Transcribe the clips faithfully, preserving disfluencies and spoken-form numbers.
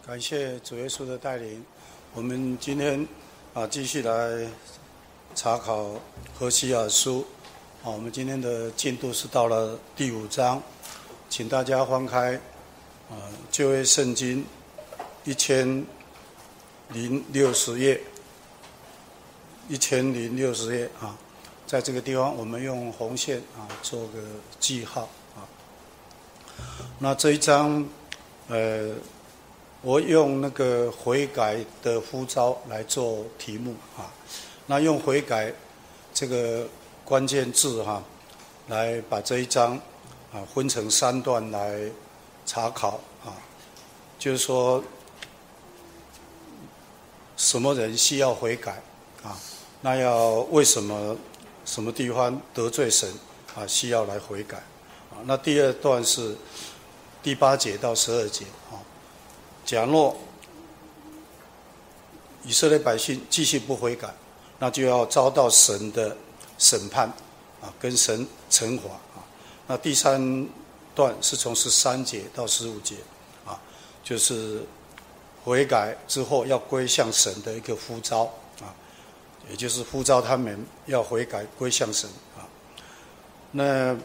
感谢主耶稣的带领，我们今天啊继续来查考何西阿书。啊，我们今天的进度是到了第五章，请大家翻开啊旧约圣经一千零六十页，一千零六十页啊，在这个地方我们用红线啊做个记号啊。那这一章，呃。我用那个悔改的呼召来做题目啊，那用悔改这个关键字哈、啊，来把这一章啊分成三段来查考啊，就是说什么人需要悔改啊？那要为什么什么地方得罪神啊需要来悔改啊？那第二段是第八节到十二节啊。假若以色列百姓继续不悔改，那就要遭到神的审判啊，跟神惩罚啊。那第三段是从十三节到十五节啊，就是悔改之后要归向神的一个呼召啊，也就是呼召他们要悔改归向神啊。那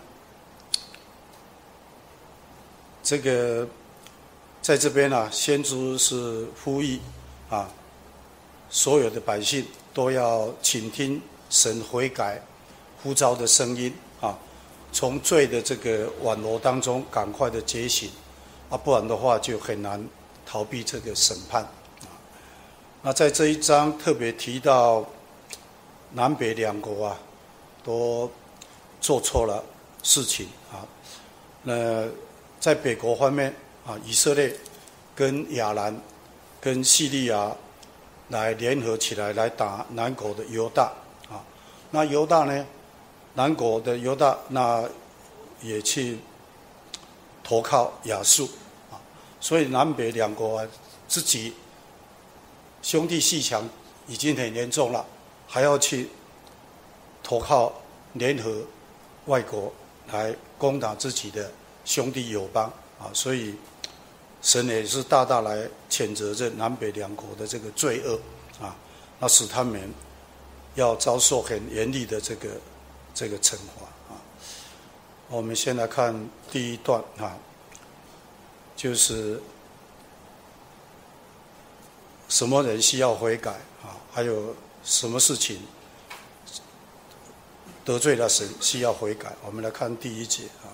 这个。在这边啊，先知是呼吁啊，所有的百姓都要倾听神悔改呼召的声音啊，从罪的这个网罗当中赶快的觉醒啊，不然的话就很难逃避这个审判啊。那在这一章特别提到南北两国啊，都做错了事情啊。那在北国方面。啊，以色列跟亚兰、跟叙利亚来联合起来来打南国的犹大啊。那犹大呢，南国的犹大那也去投靠亚述啊。所以南北两国啊，自己兄弟阋墙已经很严重了，还要去投靠联合外国来攻打自己的兄弟友邦啊，所以。神也是大大来谴责这南北两国的这个罪恶啊，那使他们要遭受很严厉的这个这个惩罚啊。我们先来看第一段啊，就是什么人需要悔改啊，还有什么事情得罪了神需要悔改。我们来看第一节啊。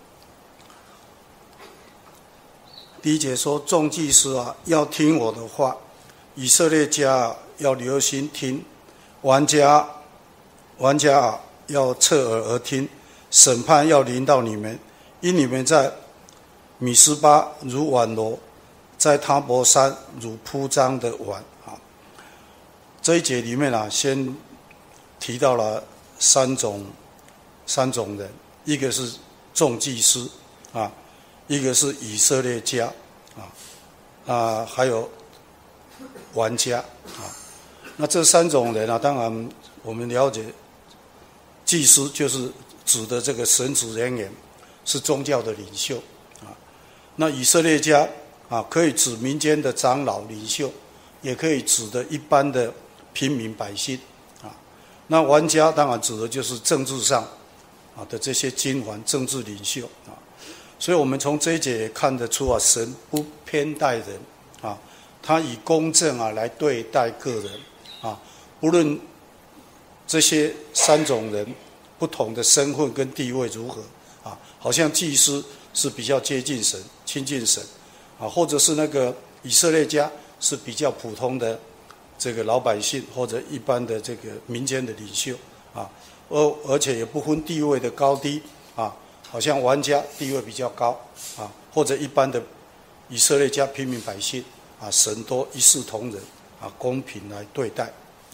第一节说，众祭司啊，要听我的话；以色列家啊，要留心听；玩家，玩家啊，要侧耳而听。审判要临到你们，因你们在米斯巴如网罗，在他伯山如铺张的网啊。这一节里面啊，先提到了三种三种人，一个是众祭司啊。一个是以色列家啊，啊，还有玩家啊。那这三种人啊，当然我们了解，祭司就是指的这个神职人员，是宗教的领袖啊。那以色列家啊，可以指民间的长老领袖，也可以指的一般的平民百姓啊。那玩家当然指的就是政治上啊的这些君王、政治领袖啊。所以我们从这一节也看得出啊，神不偏待人啊，他以公正啊来对待个人啊，不论这些三种人不同的身份跟地位如何啊，好像祭司是比较接近神、亲近神啊，或者是那个以色列家是比较普通的这个老百姓或者一般的这个民间的领袖啊，而而且也不分地位的高低啊。好像玩家地位比较高啊，或者一般的以色列家平民百姓啊，神都一视同仁啊，公平来对待。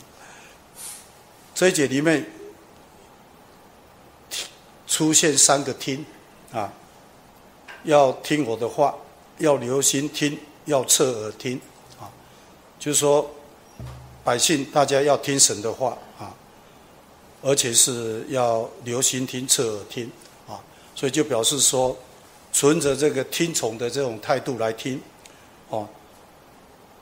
这一节里面出现三个听啊，要听我的话，要留心听，要侧耳听啊，就是说百姓大家要听神的话啊，而且是要留心听、侧耳听。所以就表示说，存着这个听从的这种态度来听，哦，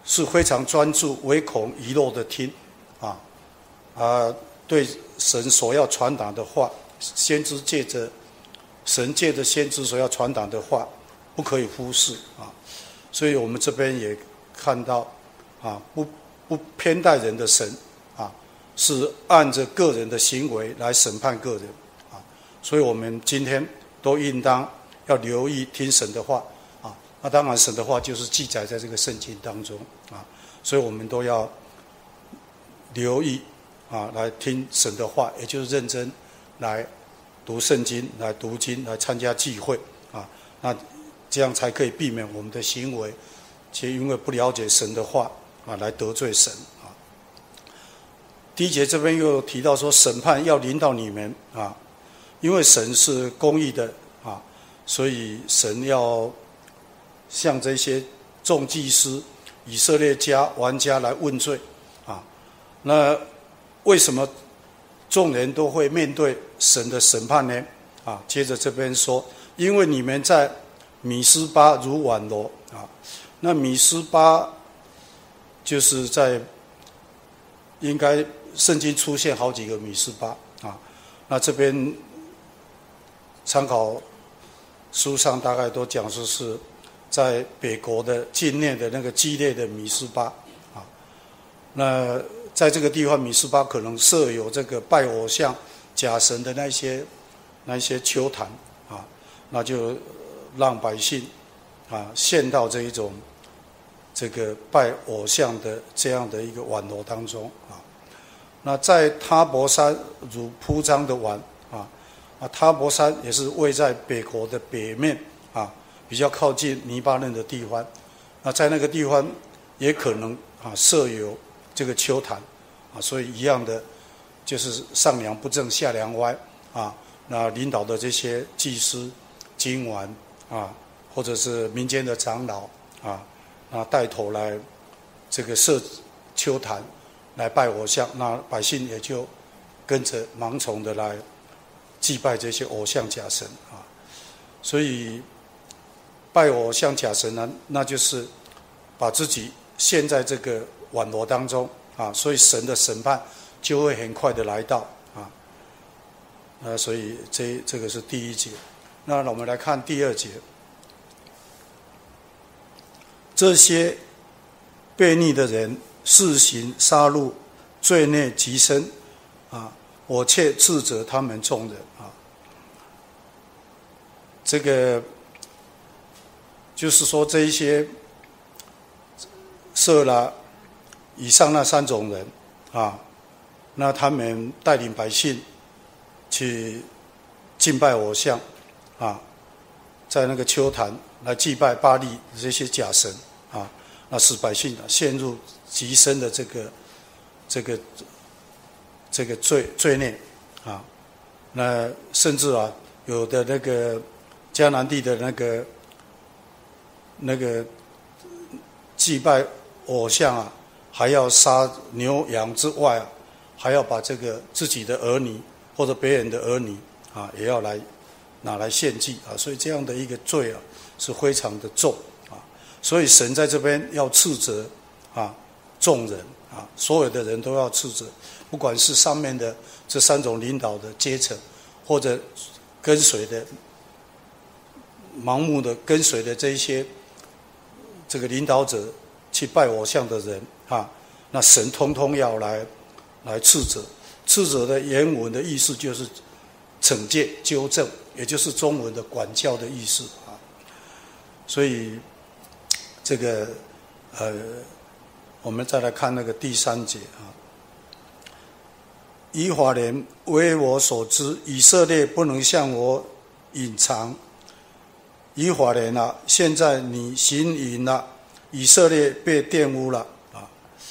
是非常专注，唯恐遗漏的听，啊啊，对神所要传达的话，先知借着神借着先知所要传达的话，不可以忽视啊。所以我们这边也看到，啊，不不偏待人的神，啊，是按着个人的行为来审判个人，啊，所以我们今天都应当要留意听神的话，啊，那当然神的话就是记载在这个圣经当中，啊，所以我们都要留意，啊，来听神的话，也就是认真来读圣经，来读经，来参加聚会，啊，那这样才可以避免我们的行为，其实因为不了解神的话啊，来得罪神啊。第一节这边又提到说，审判要临到你们啊，因为神是公义的啊，所以神要向这些众祭司、以色列家、玩家来问罪啊。那为什么众人都会面对神的审判呢？啊，接着这边说，因为你们在米斯巴如网罗啊，那米斯巴就是在应该圣经出现好几个米斯巴啊，那这边参考书上大概都讲说是在北国的境内的那个基列的米斯巴啊，那在这个地方米斯巴可能设有这个拜偶像假神的那些那些丘坛啊，那就让百姓啊陷到这一种这个拜偶像的这样的一个网罗当中啊。那在他伯山如铺张的网啊啊，他伯山也是位在北国的北面啊，比较靠近黎巴嫩的地方。那在那个地方也可能啊设有这个丘坛啊，所以一样的就是上梁不正下梁歪啊。那领导的这些祭司、经文啊，或者是民间的长老啊，那带头来这个设丘坛来拜偶像，那百姓也就跟着盲从的来祭拜这些偶像假神啊。所以拜偶像假神呢，那就是把自己陷在这个网罗当中啊，所以神的审判就会很快的来到啊。那所以这这个是第一节。那我们来看第二节，这些悖逆的人肆行杀戮，罪孽极深啊！我却斥责他们众人啊。这个就是说，这一些设了以上那三种人啊，那他们带领百姓去敬拜偶像啊，在那个丘坛来祭拜巴力这些假神啊，那使百姓陷入极深的这个这个这个罪罪孽啊。那甚至啊，有的那个迦南地的那个那个祭拜偶像啊，还要杀牛羊之外啊，还要把这个自己的儿女或者别人的儿女啊，也要来拿来献祭啊，所以这样的一个罪啊，是非常的重啊。所以神在这边要斥责啊众人啊，所有的人都要斥责，不管是上面的这三种领导的阶层，或者跟随的盲目的跟随的这一些这个领导者去拜偶像的人啊，那神通通要来来斥责。斥责的原文的意思就是惩戒、纠正，也就是中文的管教的意思啊。所以这个呃，我们再来看那个第三节啊。以法莲为我所知，以色列不能向我隐藏。以法莲啊，现在你行淫了，以色列被玷污了啊。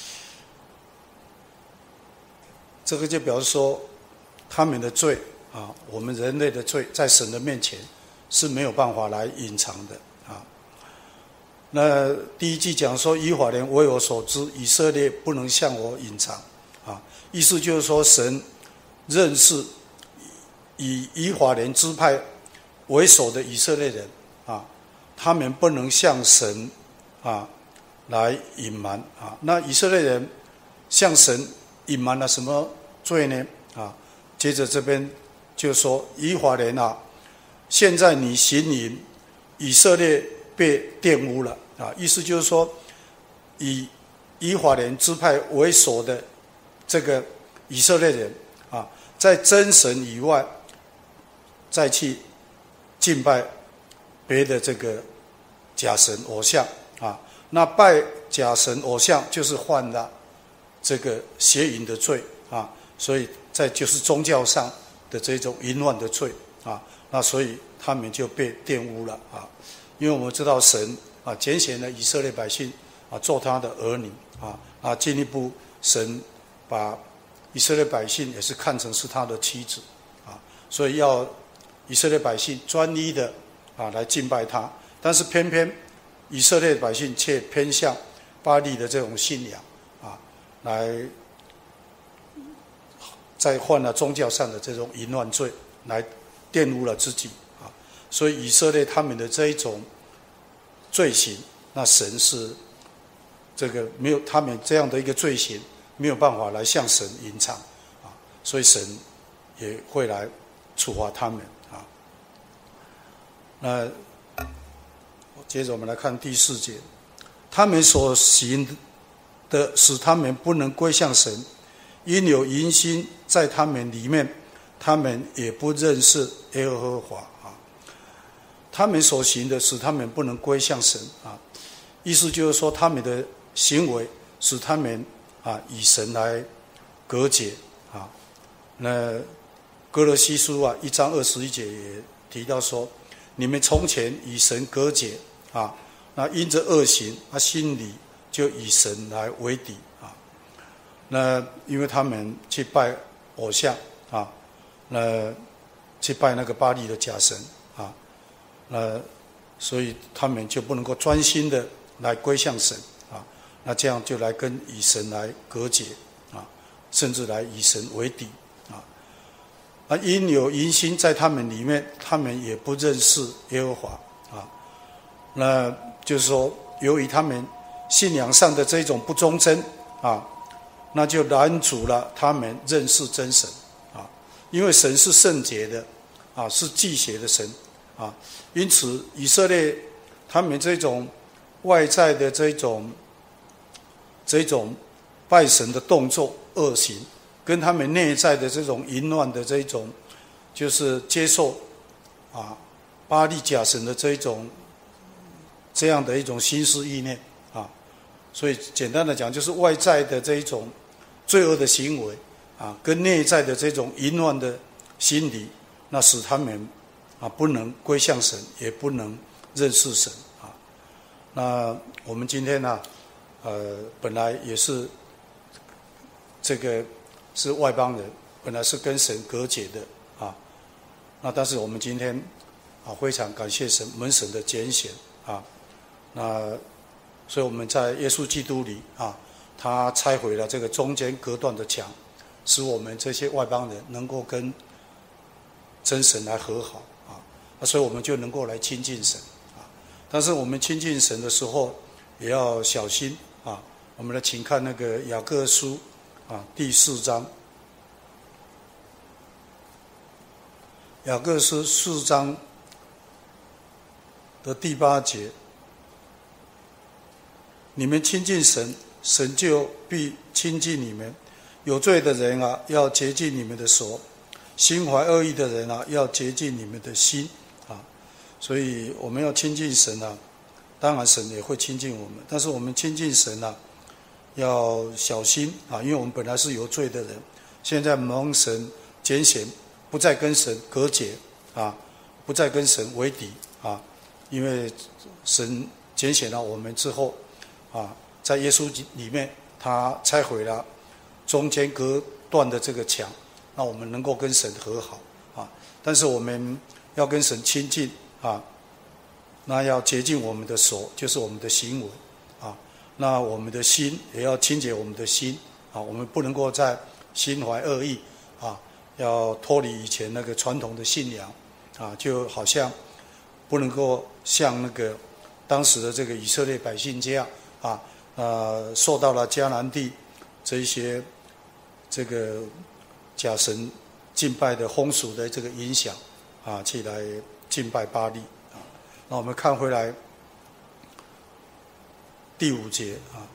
这个就表示说，他们的罪啊，我们人类的罪，在神的面前是没有办法来隐藏的啊。那第一句讲说，以法莲为我所知，以色列不能向我隐藏啊，意思就是说，神认识以以法莲支派为首的以色列人啊，他们不能向神啊来隐瞒啊。那以色列人向神隐瞒了什么罪呢？啊，接着这边就说以法莲啊，现在你行淫，以色列被玷污了啊。意思就是说，以以法莲支派为首的这个以色列人啊，在真神以外，再去敬拜别的这个假神偶像啊。那拜假神偶像就是犯了这个邪淫的罪啊，所以在就是宗教上的这种淫乱的罪啊，那所以他们就被玷污了啊。因为我们知道神啊拣选了以色列百姓啊做他的儿女啊，啊进一步神把以色列百姓也是看成是他的妻子啊，所以要以色列百姓专一的啊来敬拜他，但是偏偏以色列百姓却偏向巴力的这种信仰啊，来再犯了宗教上的这种淫乱罪，来玷污了自己啊。所以以色列他们的这一种罪行，那神是这个没有他们这样的一个罪行，没有办法来向神隐藏啊，所以神也会来处罚他们啊。那接着我们来看第四节，他们所行的使他们不能归向神，因有淫心在他们里面，他们也不认识耶和华啊。他们所行的使他们不能归向神啊，意思就是说他们的行为使他们啊以神来隔绝啊。那哥罗西书啊一章二十一节也提到说，你们从前以神隔绝啊，那因着恶行，他心里就以神来为敌啊。那因为他们去拜偶像啊，那去拜那个巴力的假神啊，那所以他们就不能够专心的来归向神啊，那这样就来跟以神来隔绝啊，甚至来以神为敌啊。啊，因有淫心在他们里面，他们也不认识耶和华啊。那就是说，由于他们信仰上的这种不忠贞啊，那就拦阻了他们认识真神啊。因为神是圣洁的啊，是忌邪的神啊，因此以色列他们这种外在的这种这种拜神的动作恶行，跟他们内在的这种淫乱的这种，就是接受啊巴力假神的这一种这样的一种心思意念啊，所以简单的讲，就是外在的这一种罪恶的行为啊，跟内在的这种淫乱的心理，那使他们啊不能归向神，也不能认识神啊。那我们今天呢、啊，呃，本来也是这个是外邦人，本来是跟神隔绝的啊。那但是我们今天啊，非常感谢神门神的拣选啊。那所以我们在耶稣基督里啊，他拆毁了这个中间隔断的墙，使我们这些外邦人能够跟真神来和好啊。所以我们就能够来亲近神啊。但是我们亲近神的时候也要小心啊。我们来请看那个雅各书啊第四章，雅各书四章的第八节。你们亲近神，神就必亲近你们。有罪的人啊，要洁净你们的手；心怀恶意的人啊，要洁净你们的心啊。所以我们要亲近神啊，当然神也会亲近我们，但是我们亲近神啊，要小心啊，因为我们本来是有罪的人，现在蒙神拣选，不再跟神隔绝啊，不再跟神为敌啊，因为神拣选了我们之后。啊，在耶稣里面，他拆毁了中间隔断的这个墙，那我们能够跟神和好啊。但是我们要跟神亲近啊，那要洁净我们的手，就是我们的行为啊。那我们的心也要清洁我们的心啊，我们不能够在心怀恶意啊，要脱离以前那个传统的信仰啊，就好像不能够像那个当时的这个以色列百姓这样。啊， 呃受到了迦南地这一些这个假神敬拜的风俗的这个影响啊，去来敬拜巴力啊。那我们看回来第五节啊，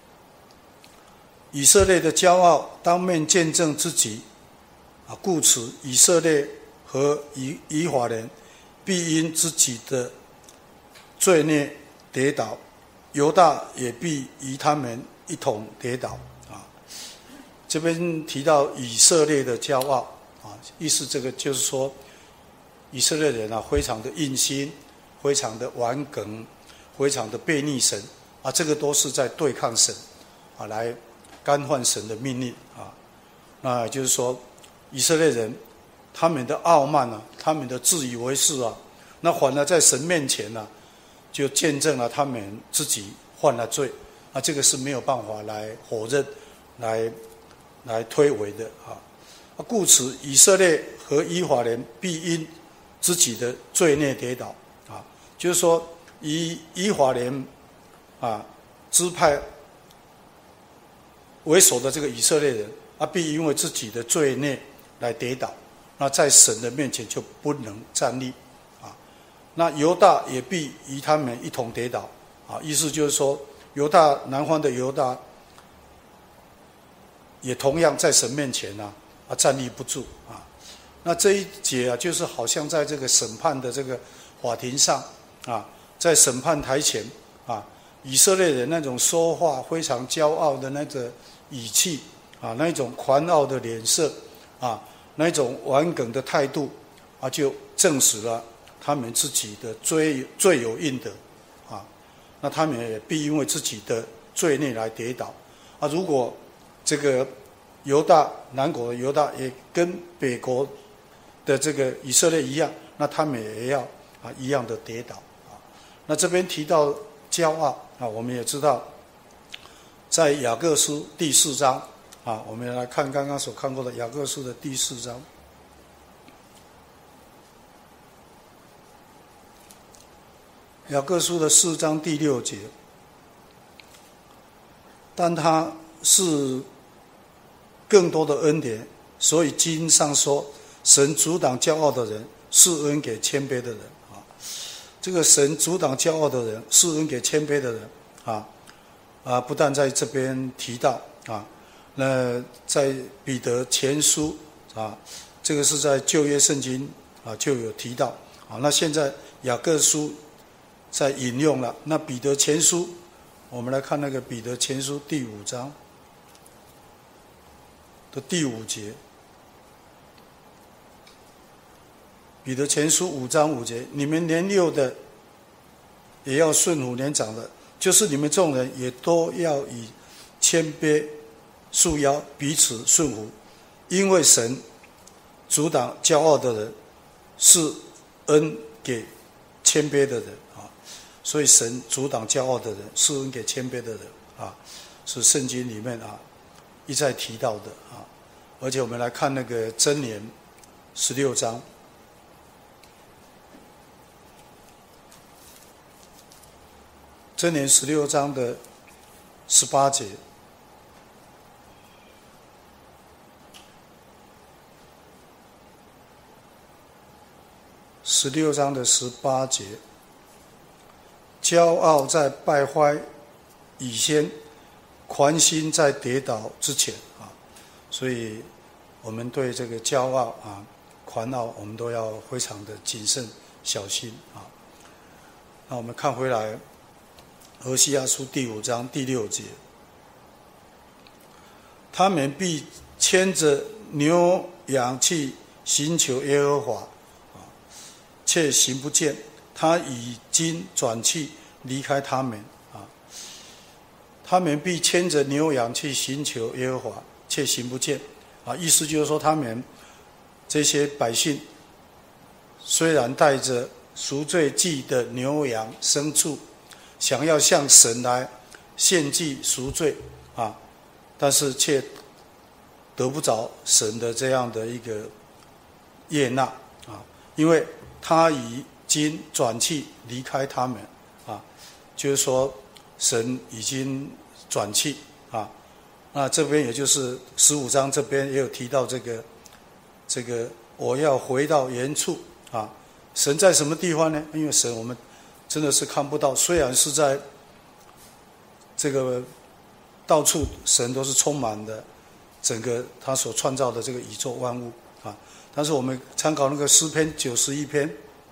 以色列的骄傲当面见证自己啊，故此以色列和以以法莲必因自己的罪孽跌倒，犹大也必与他们一同跌倒啊。这边提到以色列的骄傲啊，意思这个就是说，以色列人啊，非常的硬心，非常的顽梗，非常的悖逆神啊，这个都是在对抗神啊，来干犯神的命令啊。那就是说，以色列人他们的傲慢啊，他们的自以为是啊，那反而在神面前呢、啊，就见证了他们自己犯了罪啊，这个是没有办法来否认、来来推诿的啊。故此，以色列和以法莲必因自己的罪孽跌倒啊，就是说，以以法莲啊支派为首的这个以色列人啊，必因为自己的罪孽来跌倒，那在神的面前就不能站立啊。那犹大也必与他们一同跌倒啊，意思就是说，犹大南方的犹大也同样在神面前啊啊站立不住啊。那这一节啊，就是好像在这个审判的这个法庭上啊，在审判台前啊，以色列人那种说话非常骄傲的那个语气啊，那种狂傲的脸色啊，那种顽梗的态度啊，就证实了他们自己的罪罪有应得啊。那他们也必因为自己的罪孽来跌倒啊。如果这个犹大南国的犹大也跟北国的这个以色列一样，那他们也要啊一样的跌倒啊。那这边提到骄傲啊，我们也知道，在雅各书第四章啊，我们来看刚刚所看过的雅各书的第四章。雅各书的四章第六节，但他是更多的恩典，所以经上说，神阻挡骄傲的人，赐恩给谦卑的人啊。这个神阻挡骄傲的人，赐恩给谦卑的人啊啊，不但在这边提到啊，那在彼得前书啊，这个是在旧约圣经啊就有提到啊。那现在雅各书在引用了，那彼得前书，我们来看那个彼得前书第五章的第五节。彼得前书五章五节，你们年幼的也要顺服年长的，就是你们众人也都要以谦卑束腰，彼此顺服，因为神阻挡骄傲的人，是恩给谦卑的人啊。所以神阻挡骄傲的人，是恩给谦卑的人啊，是圣经里面啊一再提到的啊。而且我们来看那个箴言十六章。箴言十六章的十八节，十六章的十八节，骄傲在败坏以先，狂心在跌倒之前啊。所以我们对这个骄傲啊、狂傲，我们都要非常的谨慎小心啊。那我们看回来。何西阿书第五章第六节，他们必牵着牛羊去寻求耶和华，却行不见，他已经转去离开他们啊。他们必牵着牛羊去寻求耶和华，却行不见啊。意思就是说，他们这些百姓虽然带着赎罪祭的牛羊牲畜，想要向神来献祭赎罪啊，但是却得不着神的这样的一个悦纳啊，因为他已经转去离开他们啊，就是说神已经转去啊。那这边也就是十五章这边也有提到这个这个我要回到原处啊。神在什么地方呢？因为神我们真的是看不到，虽然是在这个到处神都是充满的整个他所创造的这个宇宙万物啊，但是我们参考那个诗篇九十一篇，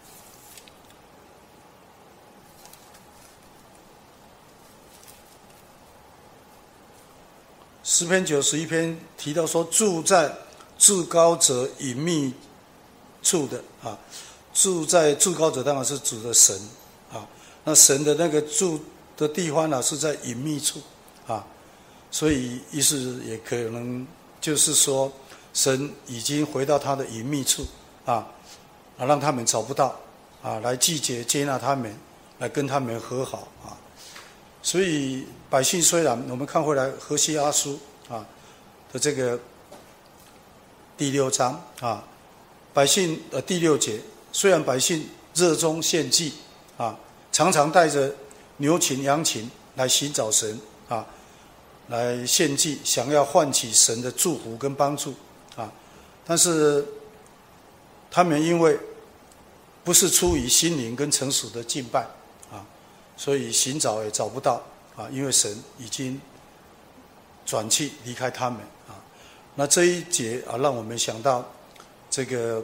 诗篇九十一篇提到说，住在至高者隐秘处的啊，住在至高者当然是指的神啊，那神的那个住的地方呢、啊、是在隐秘处啊，所以意思也可能就是说，神已经回到他的隐秘处啊，啊让他们找不到啊，来拒绝接纳他们，来跟他们和好啊。所以百姓虽然我们看回来何西阿书啊的这个第六章啊，百姓呃第六节，虽然百姓热衷献祭啊，常常带着牛群羊群来寻找神啊，来献祭，想要唤起神的祝福跟帮助啊，但是他们因为不是出于心灵跟诚实的敬拜啊，所以寻找也找不到啊，因为神已经转去离开他们啊。那这一节啊，让我们想到这个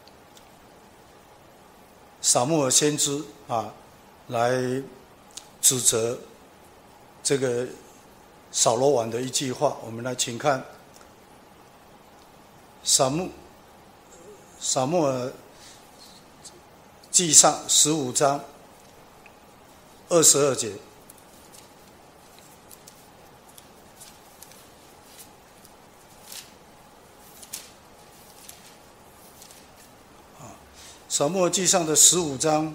撒母耳先知啊，来指责这个扫罗王的一句话。我们来请看撒母撒母耳记上十五章二十二节。撒母耳记上的十五章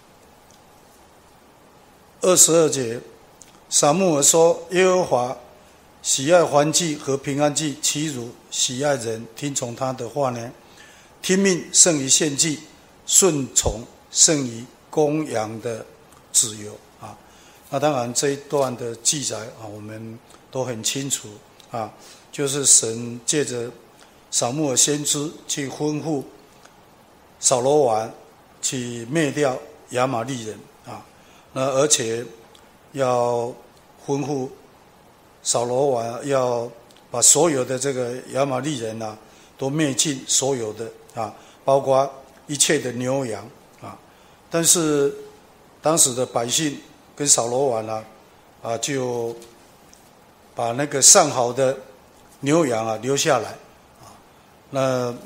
二十二节，撒母耳说：“耶和华喜爱燔祭和平安祭，岂如喜爱人听从他的话呢？听命胜于献祭，顺从胜于公羊的自由。”啊，那当然这一段的记载啊，我们都很清楚啊，就是神借着撒母耳先知去吩咐扫罗王去灭掉亚玛力人啊，那而且要吩咐扫罗王要把所有的这个亚玛力人啊都灭尽，所有的啊，包括一切的牛羊啊。但是当时的百姓跟扫罗王啊啊就把那个上好的牛羊啊留下来啊，那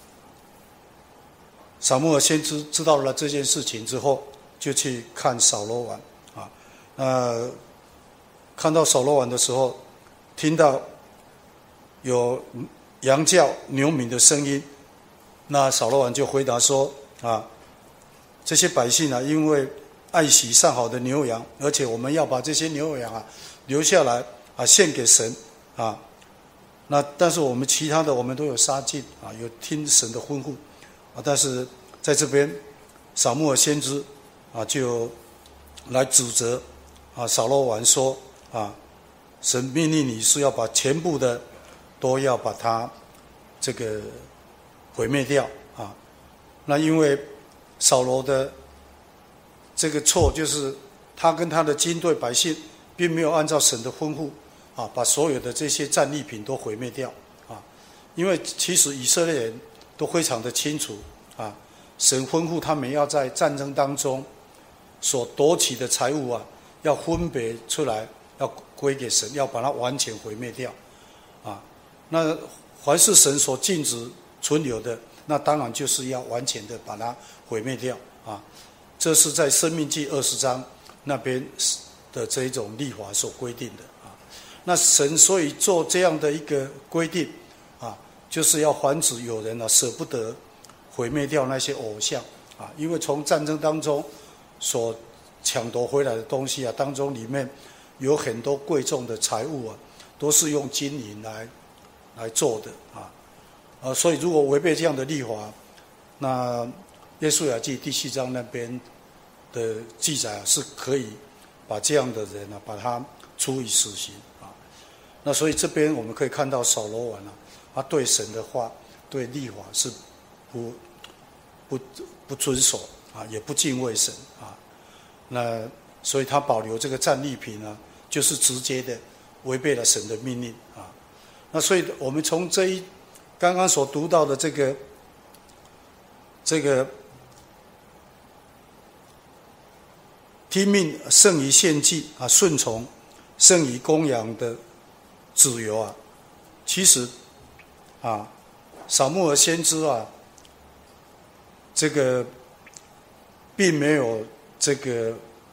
撒母耳先知知道了这件事情之后，就去看扫罗王啊。那看到扫罗王的时候，听到有羊叫牛鸣的声音，那扫罗王就回答说：啊，这些百姓啊，因为爱惜上好的牛羊，而且我们要把这些牛羊啊留下来啊献给神啊。那但是我们其他的我们都有杀尽啊，有听神的吩咐。啊，但是在这边，撒母耳先知啊，就来指责啊扫罗王说啊，神命令你是要把全部的都要把它这个毁灭掉啊。那因为扫罗的这个错，就是他跟他的军队百姓并没有按照神的吩咐啊，把所有的这些战利品都毁灭掉啊。因为其实以色列人都非常的清楚啊，神吩咐他们要在战争当中所夺取的财物啊，要分别出来，要归给神，要把它完全毁灭掉啊。那凡是神所禁止存留的，那当然就是要完全的把它毁灭掉啊。这是在申命记二十章那边的这一种律法所规定的啊。那神所以做这样的一个规定啊，就是要防止有人啊舍不得毁灭掉那些偶像啊，因为从战争当中所抢夺回来的东西啊，当中里面有很多贵重的财物啊，都是用金银来来做的啊，呃，所以如果违背这样的律法，那约书亚记第七章那边的记载啊，是可以把这样的人啊，把他处以死刑啊。那所以这边我们可以看到扫罗王啊，他对神的话、对律法是不不不遵守啊，也不敬畏神啊。那所以他保留这个战利品呢，就是直接的违背了神的命令啊。那所以我们从这一刚刚所读到的这个这个听命胜于献祭啊，顺从胜于供养的自由啊，其实啊，撒母耳先知啊，这个并没有这个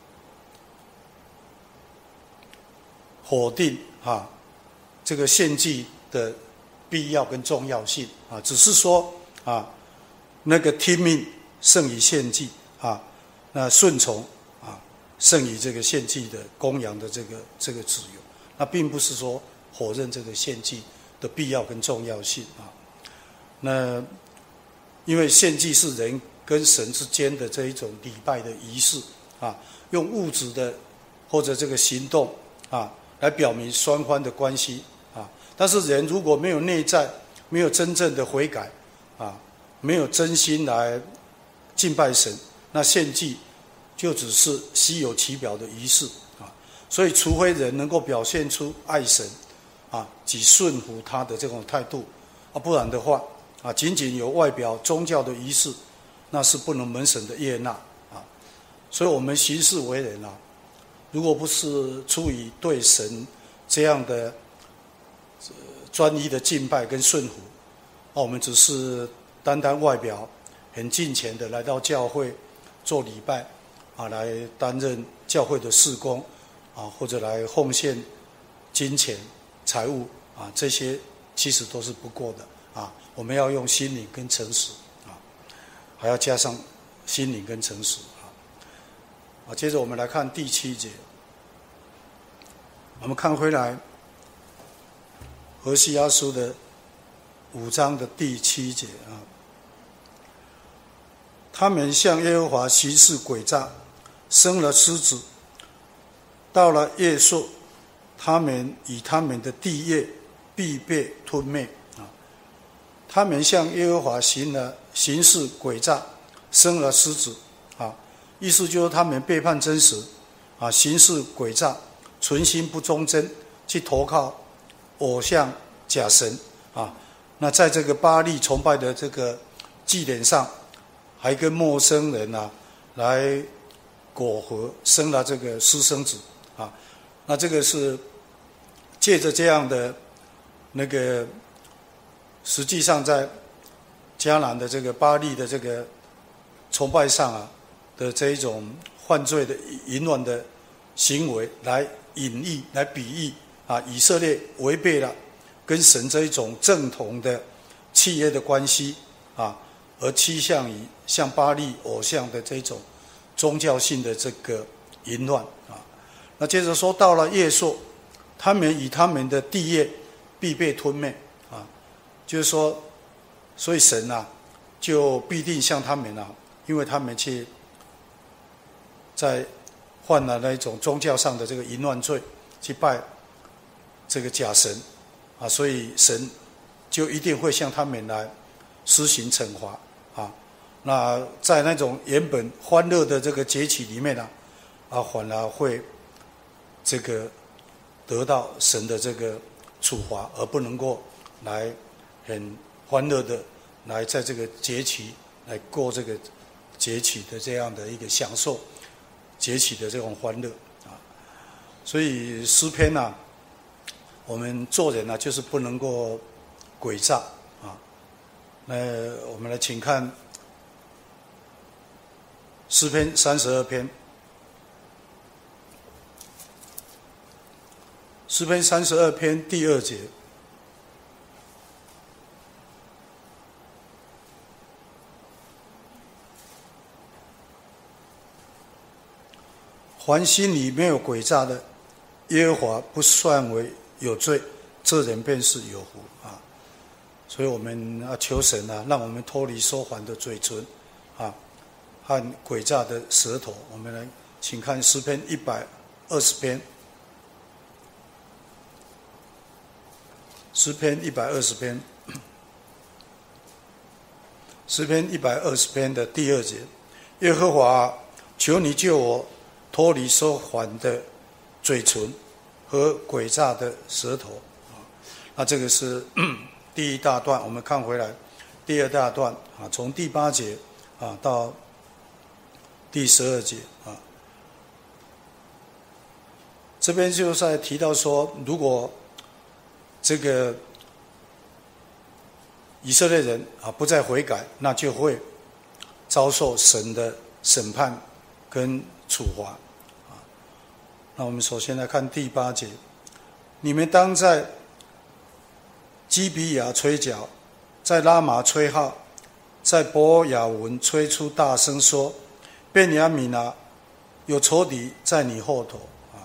否定啊这个献祭的必要跟重要性啊，只是说啊，那个听命胜于献祭啊，那顺从啊胜于这个献祭的供养的这个这个自由，那并不是说否认这个献祭的必要跟重要性啊。那因为献祭是人跟神之间的这一种礼拜的仪式啊，用物质的或者这个行动啊来表明双方的关系啊。但是人如果没有内在，没有真正的悔改啊，没有真心来敬拜神，那献祭就只是虚有其表的仪式啊。所以除非人能够表现出爱神啊及顺服他的这种态度啊，不然的话啊，仅仅有外表宗教的仪式，那是不能蒙神的悦纳啊。所以我们行事为人啊，如果不是出于对神这样的专一的敬拜跟顺服，我们只是单单外表很敬虔的来到教会做礼拜啊，来担任教会的事工啊，或者来奉献金钱财物啊，这些其实都是不够的啊。我们要用心灵跟诚实啊，还要加上心灵跟诚实啊。啊，接着我们来看第七节，我们看回来何西阿书的五章的第七节啊，他们向耶和华行事诡诈，生了狮子，到了夜朔，他们以他们的地业必被吞灭啊。他们向耶和华行了行事诡诈，生了狮子啊，意思就是他们背叛真实啊，行事诡诈，存心不忠贞，去投靠偶像假神啊。那在这个巴力崇拜的这个祭典上，还跟陌生人啊来苟合，生了这个私生子啊。那这个是借着这样的那个，实际上在迦南的这个巴力的这个崇拜上啊的这一种犯罪的淫乱的行为，来隐喻来比喻啊，以色列违背了跟神这一种正统的契约的关系啊，而趋向于像巴力偶像的这种宗教性的这个淫乱啊。那接着说到了夜朔，他们以他们的地业必被吞灭啊，就是说，所以神啊就必定向他们啊，因为他们去在犯了那种宗教上的这个淫乱罪，去拜这个假神啊，所以神就一定会向他们来施行惩罚啊。那在那种原本欢乐的这个节期里面呢、啊，啊，反而会这个得到神的这个处罚，而不能够来很欢乐的来在这个节期来过这个节期的这样的一个享受节期的这种欢乐啊。所以诗篇啊，我们做人啊，就是不能够诡诈啊。那我们来请看诗篇三十二篇，诗篇三十二篇第二节，凡心里没有诡诈的，耶和华不算为有罪，这人便是有福啊。所以我们啊求神啊，让我们脱离说谎的嘴唇啊和诡诈的舌头。我们来请看诗篇一百二十篇诗篇一百二十篇，诗篇一百二十篇的第二节，耶和华，求你救我脱离说谎的嘴唇和诡诈的舌头。那这个是第一大段，我们看回来第二大段啊，从第八节啊到第十二节啊，这边就在提到说，如果这个以色列人啊不再悔改，那就会遭受神的审判跟处罚啊。那我们首先来看第八节，你们当在基比亚吹角，在拉玛吹号，在伯亚文吹出大声说，便雅悯啊，有仇敌在你后头啊。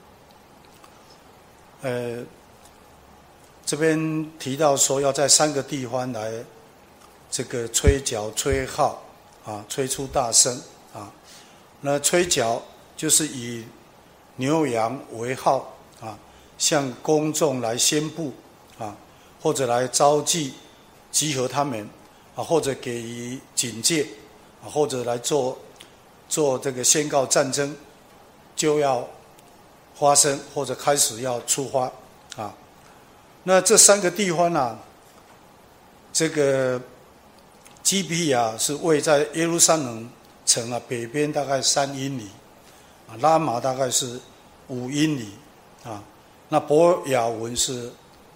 呃，这边提到说要在三个地方来这个吹角吹号啊，吹出大声啊。那吹角就是以牛羊为号啊，向公众来宣布啊，或者来召集集合他们啊，或者给予警戒啊，或者来做做这个宣告战争就要发生，或者开始要出发啊。那这三个地方啊，这个基比亚是位在耶路撒冷城啊北边大概三英里啊，拉玛大概是五英里啊，那伯亚文是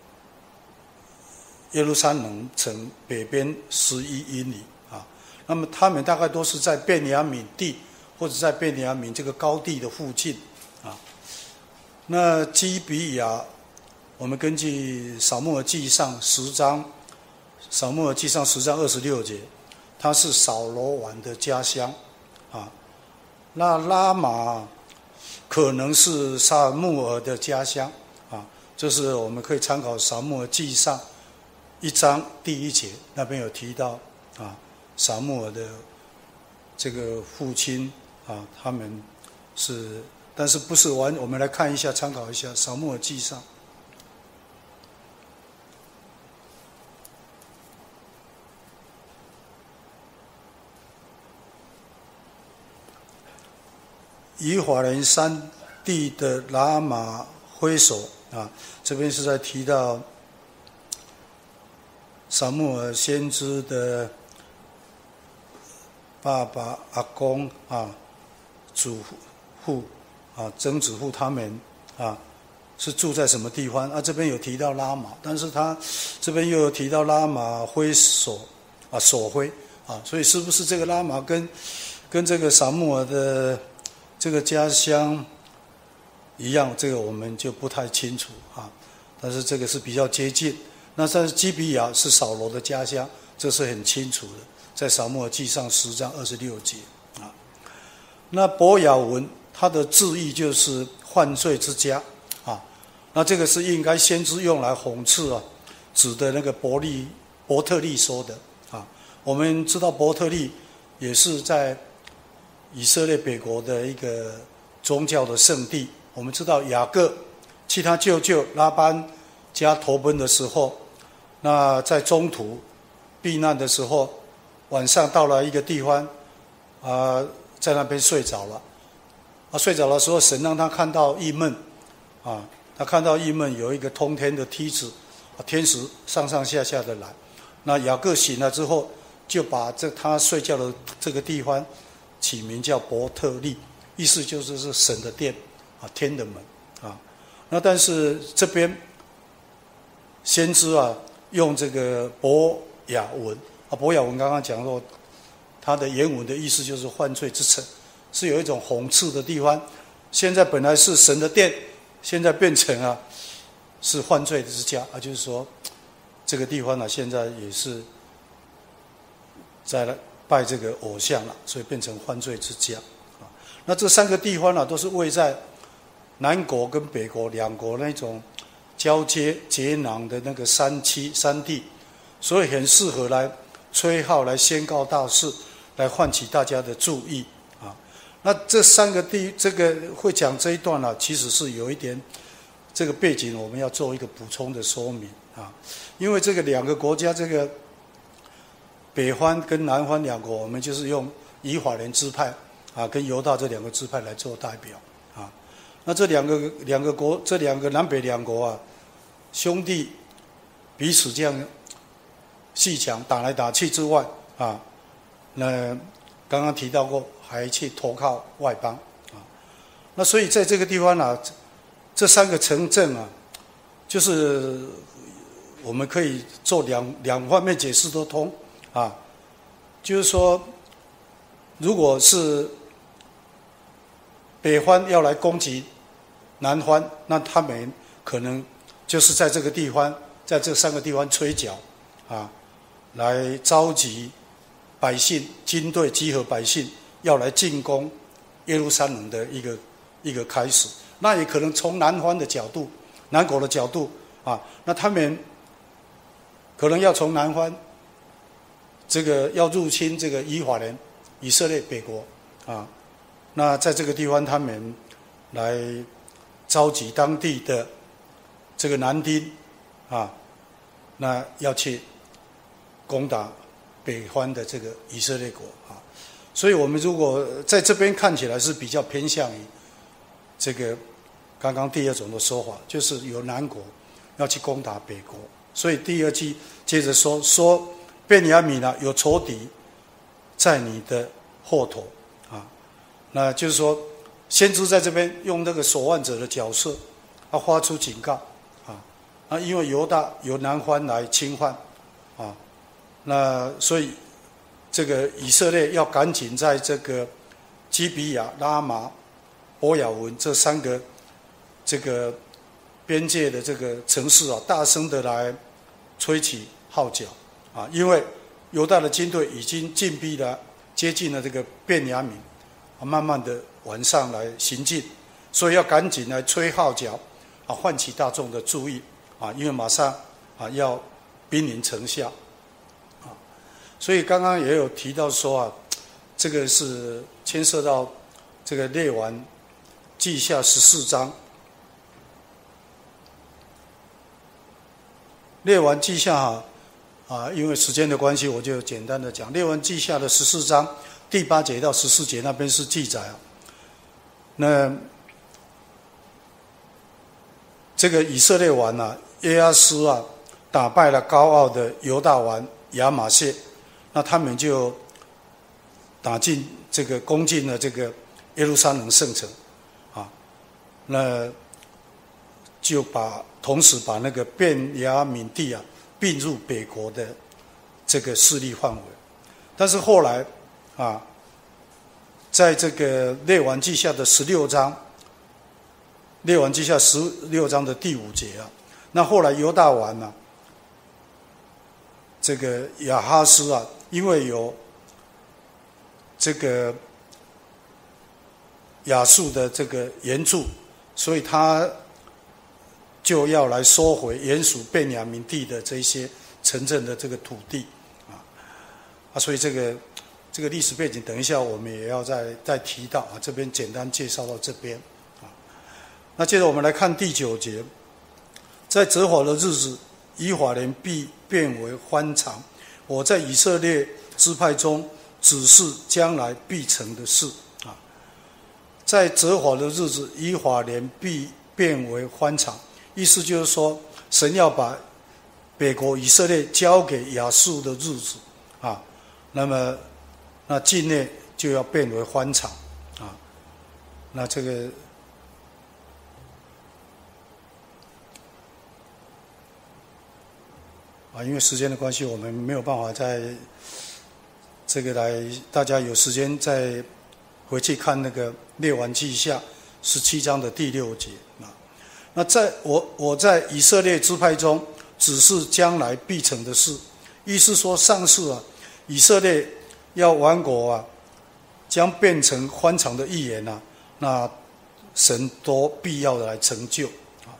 耶路撒冷城北边十一英里啊，那么他们大概都是在便雅悯地或者在便雅悯这个高地的附近啊。那基比亚，我们根据撒母耳记上十章，撒母耳记上十章二十六节，它是扫罗王的家乡啊。那拉玛可能是撒母耳的家乡啊，这是我们可以参考撒母耳记上一章第一节，那边有提到啊，撒母耳的这个父亲啊，他们是，但是不是完，我们来看一下，参考一下撒母耳记上。以法莲山地的拉玛挥手啊，这边是在提到撒母耳先知的爸爸、阿公啊、祖父啊、曾祖父他们啊，是住在什么地方？啊，这边有提到拉玛，但是他这边又有提到拉玛挥手啊，手挥啊，所以是不是这个拉玛跟跟这个撒母耳的这个家乡一样？这个我们就不太清楚啊，但是这个是比较接近。那但是基比亚是扫罗的家乡，这是很清楚的，在撒母耳记上十章二十六节啊。那伯亚文它的字义就是犯罪之家啊，那这个是应该先知用来讽刺啊，指的那个伯利伯特利说的啊。我们知道伯特利也是在以色列北国的一个宗教的圣地。我们知道雅各去他舅舅拉班家投奔的时候，那在中途避难的时候，晚上到了一个地方啊、呃，在那边睡着了啊，睡着的时候，神让他看到异梦啊，他看到异梦有一个通天的梯子啊，天使上上下下的来。那雅各醒了之后，就把这他睡觉的这个地方起名叫伯特利，意思就是是神的殿啊，天的门啊。那但是这边先知啊，用这个伯雅文啊，伯雅文刚刚讲说，他的原文的意思就是犯罪之城，是有一种讽刺的地方。现在本来是神的殿，现在变成啊是犯罪之家啊，就是说这个地方呢、啊，现在也是在拜这个偶像了，所以变成犯罪之家啊。那这三个地方呢、啊，都是位在南国跟北国两国那种交接接壤的那个山区山地，所以很适合来吹号、来宣告大事，来唤起大家的注意啊。那这三个地，这个会讲这一段呢、啊，其实是有一点这个背景，我们要做一个补充的说明啊，因为这个两个国家，这个北方跟南方两国，我们就是用以法莲支派啊跟犹大这两个支派来做代表啊。那这两个两个国，这两个南北两国啊，兄弟彼此这样戏强打来打去之外啊，那刚刚提到过，还去投靠外邦啊。那所以在这个地方啊，这三个城镇啊，就是我们可以做两两方面解释都通啊。就是说，如果是北方要来攻击南方，那他们可能就是在这个地方，在这三个地方吹角啊，来召集百姓、军队，集合百姓，要来进攻耶路撒冷的一个一个开始。那也可能从南方的角度，南国的角度啊，那他们可能要从南方，这个要入侵这个以法莲、以色列北国啊。那在这个地方，他们来召集当地的这个男丁啊，那要去攻打北方的这个以色列国啊。所以我们如果在这边看起来是比较偏向于这个刚刚第二种的说法，就是由南国要去攻打北国。所以第二句接着说说便雅悯啊，有仇敌在你的后头啊。那就是说，先知在这边用那个守望者的角色，他发出警告啊。啊，因为犹大由南方来侵犯啊，那所以这个以色列要赶紧在这个基比亚、拉玛、伯亚文这三个这个边界的这个城市啊，大声的来吹起号角啊，因为犹大的军队已经进逼了，接近了这个便雅悯啊，慢慢的往上来行进，所以要赶紧来吹号角啊，唤起大众的注意啊，因为马上啊要兵临城下啊，所以刚刚也有提到说啊，这个是牵涉到这个列王记下十四章。列王记下啊，啊，因为时间的关系，我就简单的讲。列王记下的十四章第八节到十四节那边是记载啊，那这个以色列王啊，耶亚斯啊，打败了高傲的犹大王亚玛谢，那他们就打进这个攻进了这个耶路撒冷圣城啊，那就把同时把那个便雅悯地啊并入北国的这个势力范围。但是后来啊，在这个列王记下的十六章，列王记下十六章的第五节啊，那后来犹大王啊，这个亚哈斯啊，因为有这个亚述的这个援助，所以他就要来收回原属便雅悯地的这些城镇的这个土地啊，啊，所以这个这个历史背景，等一下我们也要再再提到啊，这边简单介绍到这边啊。那接着我们来看第九节，在折法的日子，以法莲必变为欢场，我在以色列支派中指示将来必成的事啊。在折法的日子，以法莲必变为欢场。意思就是说，神要把北国以色列交给亚述的日子啊，那么那境内就要变为欢场啊。那这个啊，因为时间的关系，我们没有办法在这个来，大家有时间再回去看那个列王记下十七章的第六节啊。那在我我在以色列支派中指示将来必成的事，意思说上次啊，以色列要亡国啊，将变成欢场的预言啊，那神都必要的来成就啊。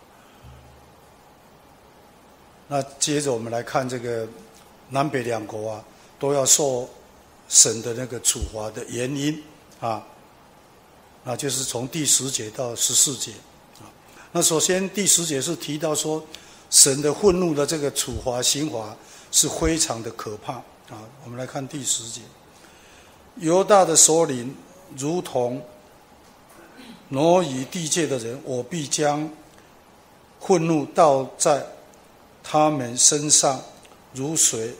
那接着我们来看这个南北两国啊，都要受神的那个处罚的原因啊，那就是从第十节到十四节。那首先第十节是提到说， 神的愤怒的这个处罚刑罚是非常的可怕啊！我们来看第十节，犹大的首领如同挪移地界的人，我必将愤怒倒在他们身上，如水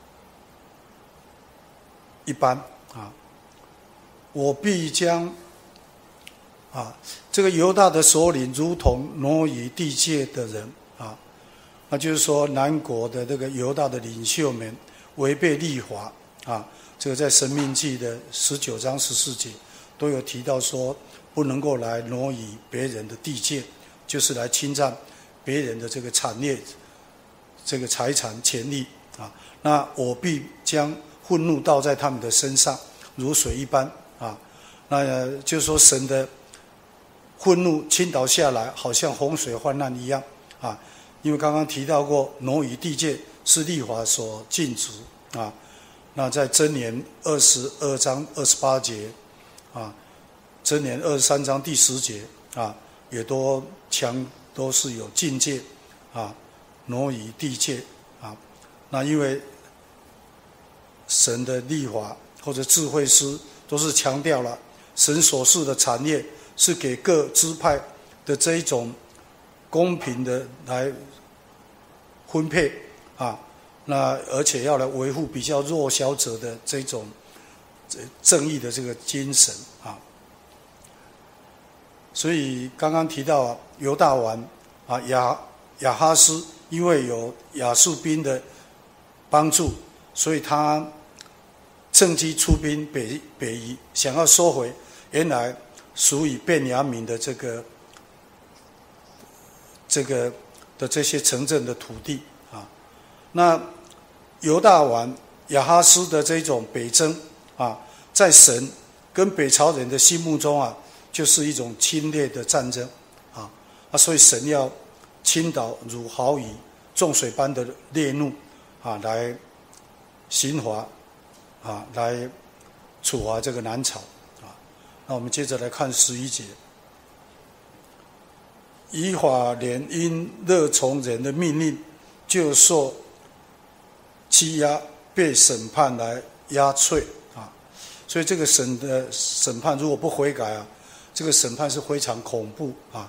一般啊！我必将啊，这个犹大的首领如同挪移地界的人啊，那就是说南国的这个犹大的领袖们违背律法啊，这个在申命记的十九章十四节都有提到说，不能够来挪移别人的地界，就是来侵占别人的这个产业、这个财产权利啊。那我必将愤怒倒在他们的身上，如水一般啊。那就是说神的愤怒倾倒下来，好像洪水泛滥一样啊！因为刚刚提到过，挪移地界是律法所禁止啊。那在箴言二十二章二十八节啊，箴言二十三章第十节啊，也都强都是有境界啊，挪移地界啊。那因为神的律法或者智慧师都是强调了神所赐的产业是给各支派的这一种公平的来分配啊，那而且要来维护比较弱小者的这种正义的这个精神啊。所以刚刚提到犹大王啊亚亚哈斯，因为有亚述兵的帮助，所以他趁机出兵北北移，想要收回原来属于便雅悯的这个这个的这些城镇的土地啊。那犹大王亚哈斯的这种北征啊，在神跟北朝人的心目中啊，就是一种侵略的战争啊啊，所以神要倾倒如豪雨重水般的烈怒啊，来刑罚啊，来处罚这个南朝。那我们接着来看十一节，以法莲因乐从人的命令，就受欺压，被审判来压碎啊。所以这个神的审判如果不悔改啊，这个审判是非常恐怖啊，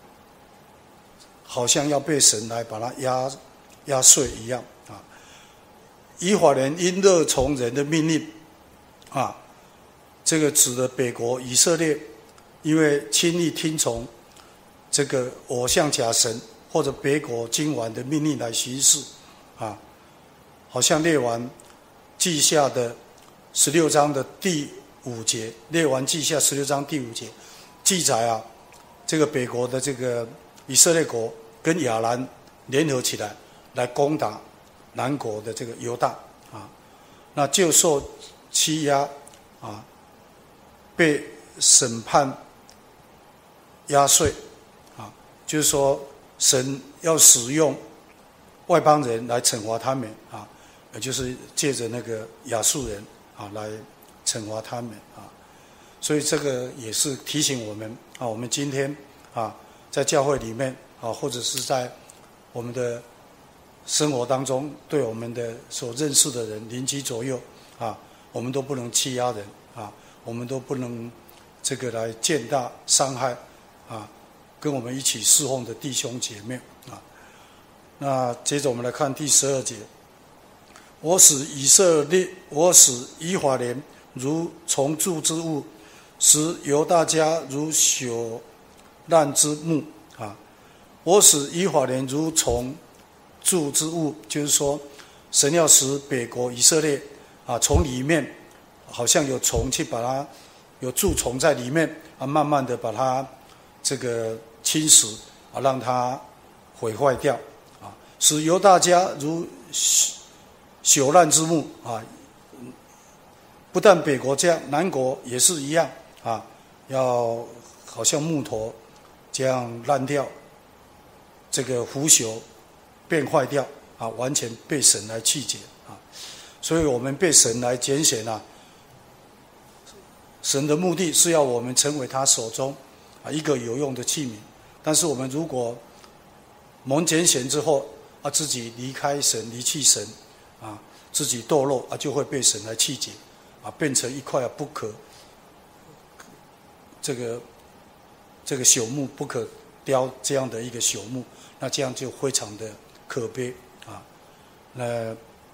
好像要被神来把它压压碎一样啊。以法莲因乐从人的命令啊。这个指的北国以色列，因为轻易听从这个偶像假神或者北国君王的命令来行事啊，好像列王记下的十六章的第五节，列王记下十六章第五节记载啊，这个北国的这个以色列国跟亚兰联合起来来攻打南国的这个犹大啊，那就受欺压啊。被审判压碎啊，就是说神要使用外邦人来惩罚他们啊，也就是借着那个亚述人啊来惩罚他们啊，所以这个也是提醒我们啊，我们今天啊在教会里面啊，或者是在我们的生活当中，对我们的所认识的人邻居左右啊，我们都不能欺压人啊。我们都不能这个来践踏伤害啊，跟我们一起侍奉的弟兄姐妹啊。那接着我们来看第十二节，我使以色列，我使以法莲如虫蛀之物，使犹大家如朽烂之木啊。我使以法莲如虫蛀之物，就是说神要使北国以色列啊从里面。好像有虫去把它有蛀虫在里面啊，慢慢的把它这个侵蚀啊，让它毁坏掉啊，使犹大家如朽烂之木啊。不但北国这样，南国也是一样啊，要好像木头这样烂掉，这个腐朽变坏掉啊，完全被神来弃绝啊。所以我们被神来拣选啊。神的目的是要我们成为他手中啊一个有用的器皿，但是我们如果蒙拣选之后啊，自己离开神，离弃神啊，自己堕落啊，就会被神来弃绝啊，变成一块不可这个这个朽木不可雕这样的一个朽木，那这样就非常的可悲啊。那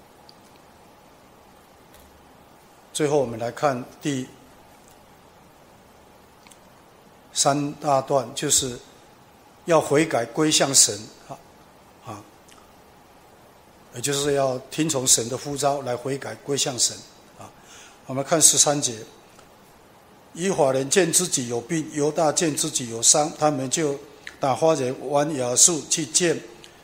最后我们来看第三大段，就是要悔改归向神啊啊，也就是要听从神的呼召来悔改归向神啊。我们看十三节，以法莲见自己有病，犹大见自己有伤，他们就打发人往亚述去见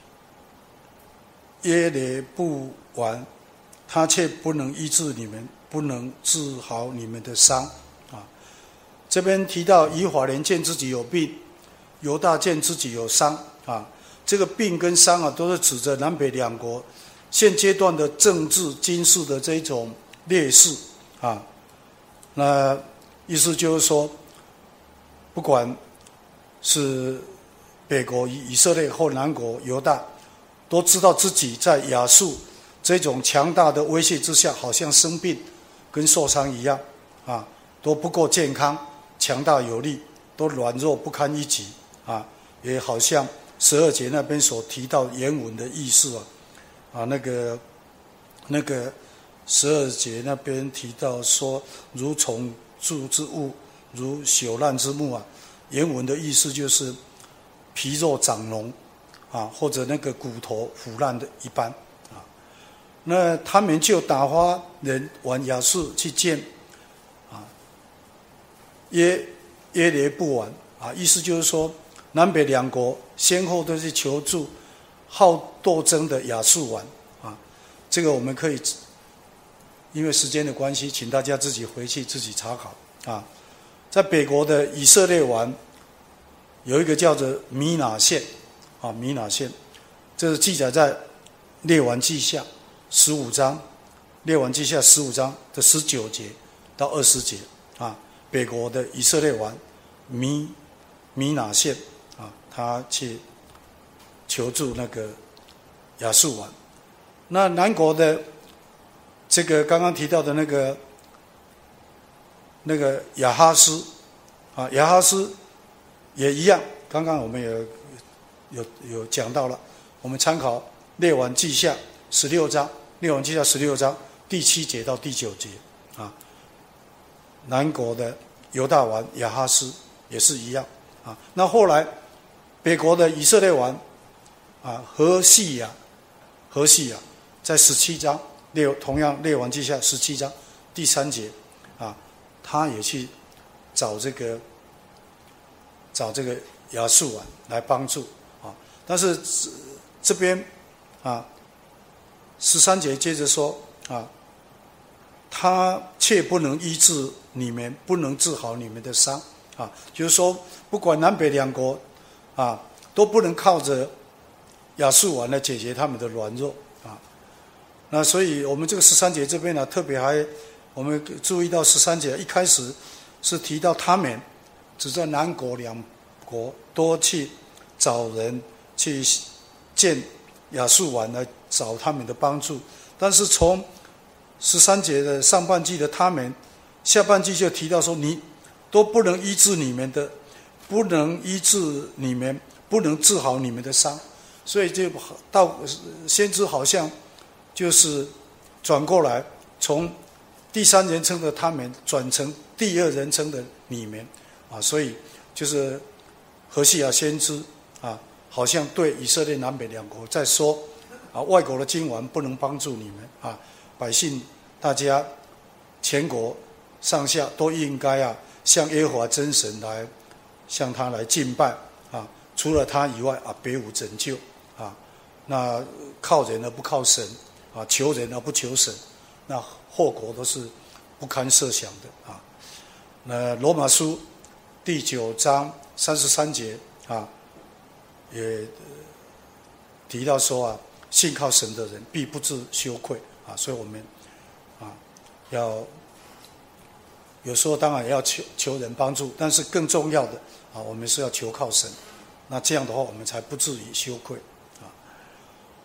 耶勒布王，他却不能医治你们，不能治好你们的伤啊。这边提到以法莲见自己有病，犹大见自己有伤啊，这个病跟伤啊，都是指着南北两国现阶段的政治军事的这种劣势啊。那意思就是说，不管是北国以色列或南国犹大，都知道自己在亚述这种强大的威胁之下，好像生病跟受伤一样啊，都不够健康，强大有力，都软弱不堪一击啊，也好像十二节那边所提到原文的意思啊，啊那个那个十二节那边提到说，如虫蛀之物，如朽烂之木啊，原文的意思就是皮肉长脓啊，或者那个骨头腐烂的一般啊。那他们就打发人往亚述去见啊耶耶勒布王啊，意思就是说，南北两国先后都是求助好斗争的亚述王啊。这个我们可以因为时间的关系，请大家自己回去自己查考啊。在北国的以色列王有一个叫做米拿县啊，米拿县，这是记载在列王记下十五章，列王记下十五章的十九节到二十节啊。北国的以色列王米米拿县啊，他去求助那个亚述王。那南国的这个刚刚提到的那个那个亚哈斯啊，亚哈斯也一样，刚刚我们有有有讲到了，我们参考列王记下十六章，列王记下十六章第七节到第九节啊。南国的犹大王亚哈斯也是一样啊。那后来北国的以色列王啊何西亚，何西亚在十七章列同样列王记下十七章第三节啊，他也去找这个找这个亚述王来帮助啊。但是这边啊十三节接着说啊，他却不能医治你们，不能治好你们的伤啊，就是说不管南北两国啊，都不能靠着亚述王来解决他们的软弱啊。那所以我们这个十三节这边呢，特别还我们注意到十三节一开始是提到他们只在南国两国都去找人去见亚述王来找他们的帮助，但是从十三节的上半句的他们，下半句就提到说，你都不能医治你们的，不能医治你们，不能治好你们的伤，所以就到先知好像就是转过来，从第三人称的他们转成第二人称的你们啊，所以就是何西亚先知啊，好像对以色列南北两国在说啊，外国的君王不能帮助你们啊，百姓大家全国上下都应该啊向耶和华真神来向他来敬拜啊，除了他以外啊别无拯救啊，那靠人而不靠神啊，求人而不求神，那后果都是不堪设想的啊。那罗马书第九章三十三节啊，也提到说啊，信靠神的人必不致羞愧啊，所以我们啊要有时候当然也要求求人帮助，但是更重要的啊，我们是要求靠神，那这样的话我们才不至于羞愧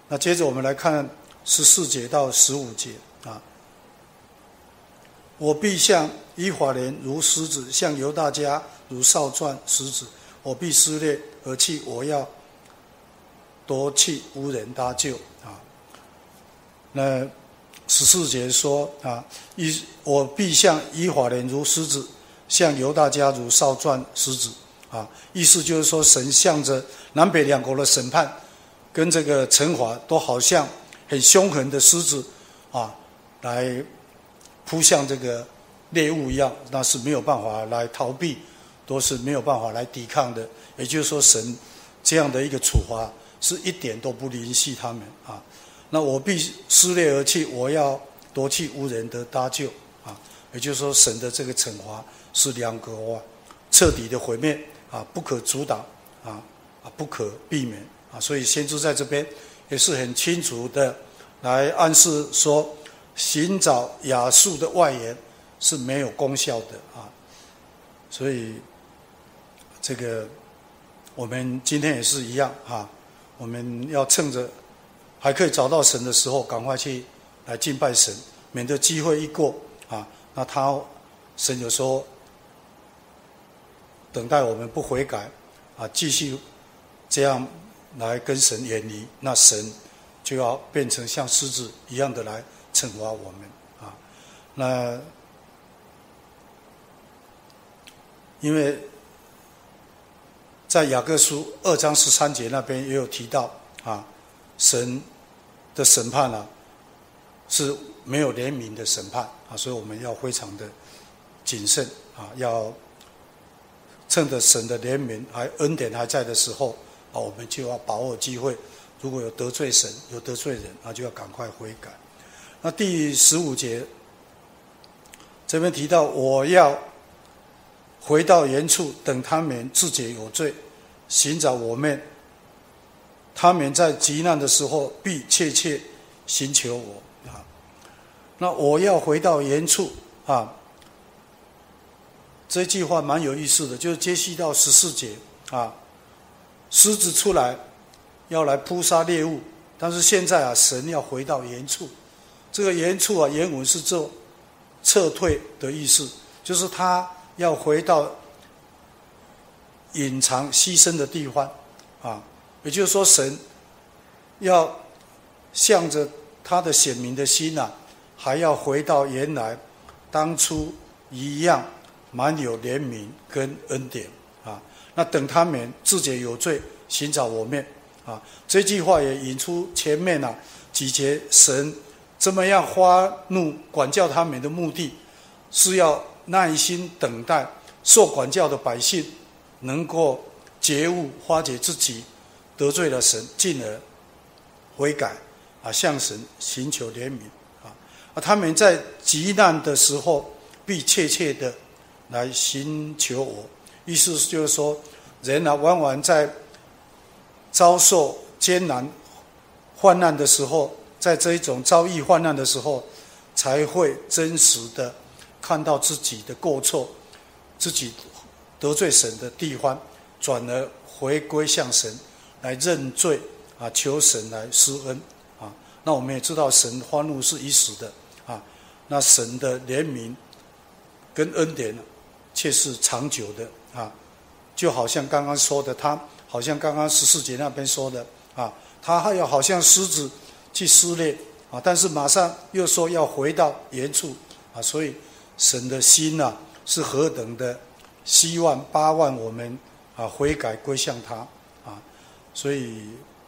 那接着我们来看十四节到十五节啊。我必向以法莲如狮子，向犹大家如少壮狮子。我必撕裂而弃，我要夺去无人搭救啊。那十四节说啊，一我必向以法莲如狮子，向犹大家如少壮狮子啊。意思就是说，神向着南北两国的审判跟这个惩罚，都好像很凶狠的狮子啊，来扑向这个猎物一样，那是没有办法来逃避，都是没有办法来抵抗的。也就是说，神这样的一个处罚是一点都不怜惜他们啊。那我必撕裂而去，我要夺去无人的搭救啊。也就是说，神的这个惩罚是两国啊彻底的毁灭啊，不可阻挡啊，啊不可避免啊。所以先知在这边也是很清楚的来暗示说，寻找亚述的外援是没有功效的啊。所以这个我们今天也是一样啊，我们要趁着还可以找到神的时候，赶快去来敬拜神，免得机会一过啊，那他神有时候等待我们不悔改啊，继续这样来跟神远离，那神就要变成像狮子一样的来惩罚我们啊。那因为在雅各书二章十三节那边也有提到啊，神的审判啊是没有怜悯的审判啊，所以我们要非常的谨慎啊，要趁着神的怜悯还恩典还在的时候啊，我们就要把握机会，如果有得罪神有得罪人啊，就要赶快悔改。那第十五节这边提到，我要回到原处，等他们自觉有罪，寻找我们，他们在极难的时候必切切寻求我啊。那我要回到原处啊，这句话蛮有意思的，就是接续到十四节啊，狮子出来要来扑杀猎物，但是现在啊，神要回到原处。这个原处啊，原文是做撤退的意思，就是他要回到隐藏牺牲的地方啊，也就是说，神要向着他的显明的心啊，还要回到原来当初一样满有怜悯跟恩典啊。那等他们自觉有罪，寻找我们啊。这句话也引出前面啊几节神这么样发怒管教他们的目的，是要耐心等待受管教的百姓能够觉悟发觉自己得罪了神，进而悔改啊，向神寻求怜悯啊。啊，他们在极难的时候必切切的来寻求我，意思就是说，人啊往往在遭受艰难患难的时候，在这一种遭遇患难的时候，才会真实的看到自己的过错，自己得罪神的地方，转而回归向神来认罪啊，求神来施恩啊。那我们也知道，神发怒是一时的啊，那神的怜悯跟恩典却是长久的啊。就好像刚刚说的，他好像刚刚十四节那边说的啊，他还要好像狮子去撕裂啊，但是马上又说要回到原处啊，所以神的心啊是何等的希望巴望我们啊悔改归向他啊，所以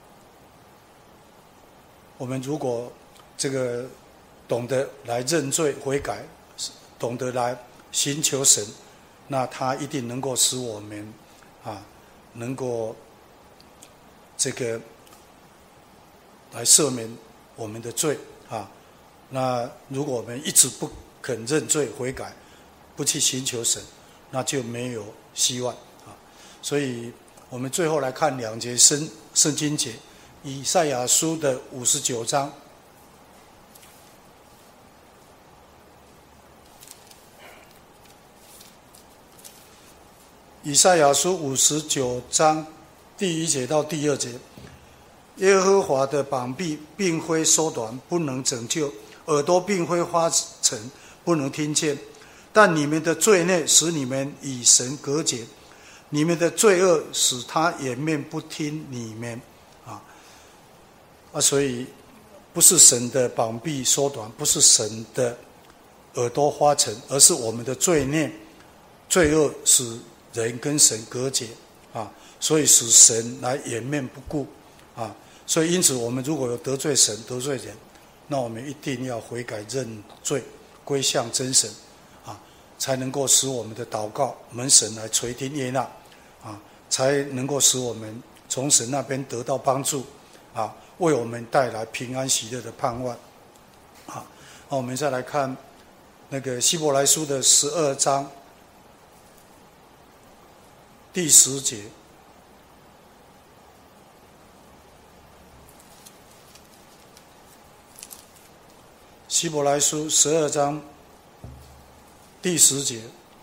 我们如果这个懂得来认罪悔改，懂得来寻求神，那他一定能够使我们啊能够这个来赦免我们的罪啊。那如果我们一直不肯认罪悔改，不去寻求神，那就没有希望啊。所以我们最后来看两节圣圣经节，以赛亚书的五十九章。以赛亚书五十九章第一节到第二节， 耶和华的膀臂并非缩短，不能拯救；耳朵并非发沉，不能听见。但你们的罪孽使你们与神隔绝，你们的罪恶使他掩面不听你们。啊啊，所以不是神的膀臂缩短，不是神的耳朵发沉，而是我们的罪孽、罪恶使人跟神隔绝啊，所以使神来掩面不顾啊。所以因此，我们如果有得罪神、得罪人，那我们一定要悔改认罪，归向真神啊，才能够使我们的祷告蒙神来垂听悦纳啊，才能够使我们从神那边得到帮助啊，为我们带来平安喜乐的盼望啊。那我们再来看那个希伯来书的十二章第十节。希伯来书十二章第十节，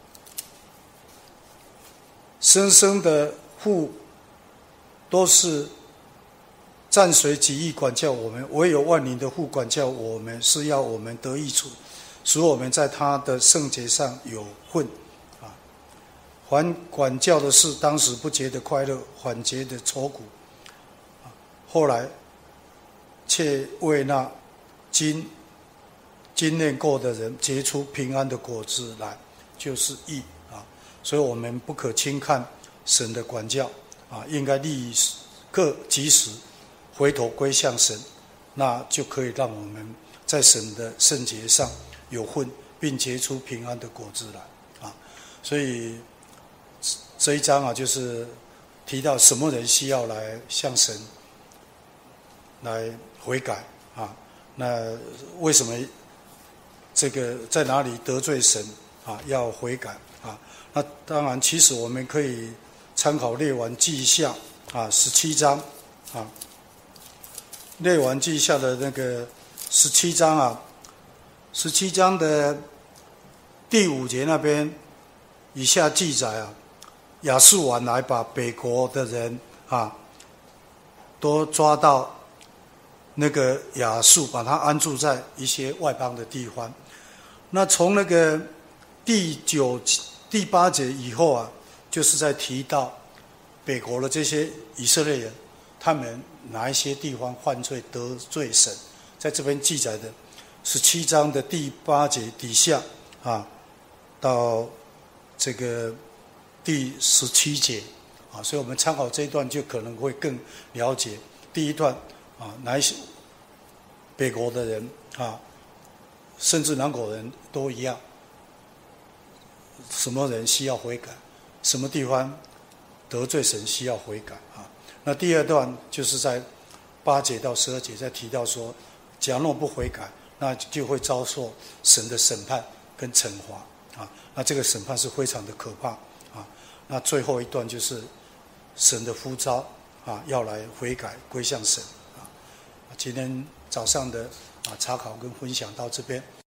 生生的父都是暂随己意管教我们，唯有万灵的父管教我们，是要我们得益处，使我们在他的圣洁上有份啊。凡管教的事，当时不觉得快乐，反觉得愁苦，后来却为那经经验过的人结出平安的果子来，就是义啊。所以我们不可轻看神的管教啊，应该立刻及时回头归向神，那就可以让我们在神的圣洁上有份，并结出平安的果子来啊。所以这一章啊，就是提到什么人需要来向神来悔改啊？那为什么这个在哪里得罪神啊？要悔改啊？那当然，其实我们可以参考列王记下啊十七章啊，列王记下的那个十七章啊，十七章的第五节那边以下记载啊，亚述王来把北国的人啊都抓到那个亚述，把他安住在一些外邦的地方。那从那个第九、第八节以后啊，就是在提到北国的这些以色列人，他们哪一些地方犯罪得罪神，在这边记载的十七章的第八节底下啊，到这个第十七节啊，所以我们参考这一段就可能会更了解第一段啊，哪一些北国的人啊，甚至南国人都一样，什么人需要悔改，什么地方得罪神需要悔改啊。那第二段就是在八节到十二节在提到说，假若不悔改，那就会遭受神的审判跟惩罚啊。那这个审判是非常的可怕啊。那最后一段就是神的呼召啊，要来悔改归向神啊。今天早上的啊查考跟分享到这边。